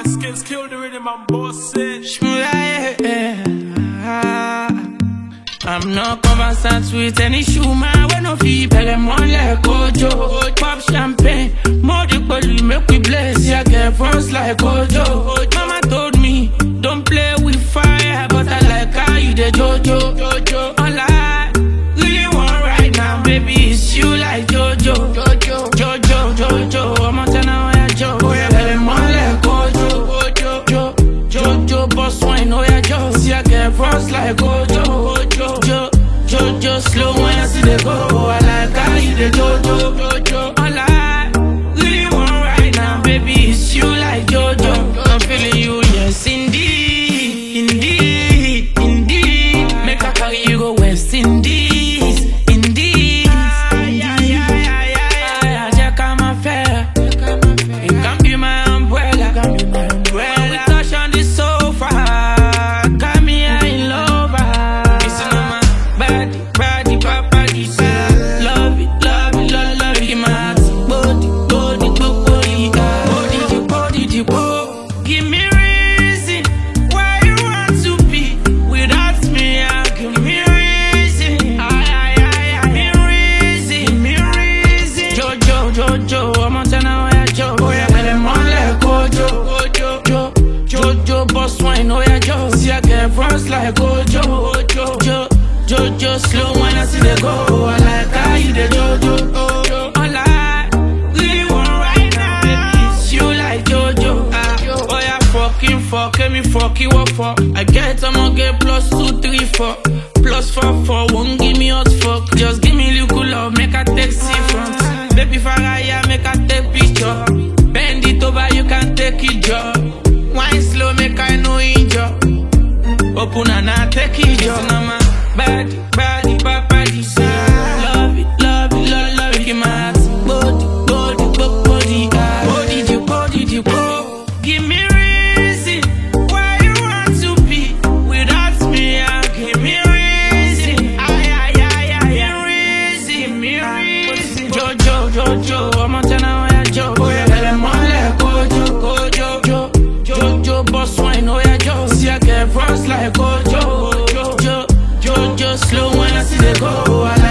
My skills kill the rhythm, I'm bossing. I'm not conversant with any shoe man. When no fee, pele mon like Ojo. Pop champagne, more the police make we blaze. Yeah, get fronts like Ojo. Mama told me, don't play with fire, but I like how you the Jojo. All I really want right now, baby, is you like Jojo. Jojo, I'm a tenor, yeah, Joe. Pele mon like Ojo. Jojo, boss wine, oh yeah, Joe. See, I get fronts like Ojo. Jojo, slow when I see the go. I like how you the Jojo. All I really want right now, baby, is you like Jojo. I'm feeling you, yes, indeed. Make I carry you go West Indies. Check out my fair. You can be my umbrella. When we touch on the sofa, got me in love. Listen to my body, papa, this love it. Give my heart, body. Give me reason why you want to be without me. Give me reason. Me reason. Jojo, I'm on tenor, yeah, Joe. Oh yeah, let them on like Jojo, boss wine, oh yeah, Joe. See I get fronts like Ojo. Jojo, slow when I see the go. I like how you the Jojo. All I really want right now is you like Jojo. Oh yeah, fuck you up for. I get I'ma get +2, 3, 4. +4, won't give me hot fuck. Just give me little love, make I take C front. Baby Faraya, make I take picture. Bend it over, you can take it, job. Wine slow, make I no injure. Open and I take it, job. Now my body, papa, this love it. Give my heart, body. Give me reason why you want to be without me. Give me reason. Me reason. Jojo, I'm on tenor, yeah, Joe. Oh yeah, let them on like Jojo, boss wine, oh yeah, Joe. See I get fronts like Ojo. Jojo, slow when I see the go.